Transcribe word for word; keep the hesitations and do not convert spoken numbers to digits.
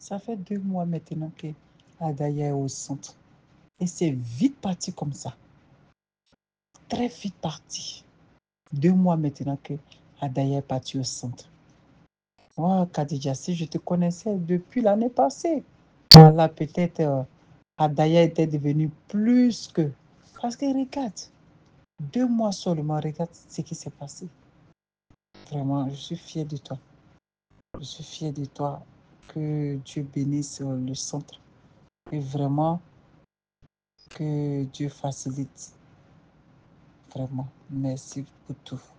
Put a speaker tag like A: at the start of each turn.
A: Ça fait deux mois maintenant que Adaya est au centre. Et c'est vite parti comme ça. Très vite parti. Deux mois maintenant que Adaya est parti au centre. Oh, Khadija, si je te connaissais depuis l'année passée, voilà, peut-être euh, Adaya était devenue plus que. Parce que regarde, deux mois seulement, regarde ce qui s'est passé. Vraiment, je suis fière de toi. Je suis fière de toi. Que Dieu bénisse euh, le centre. Et vraiment, que Dieu facilite. Vraiment, merci pour tout.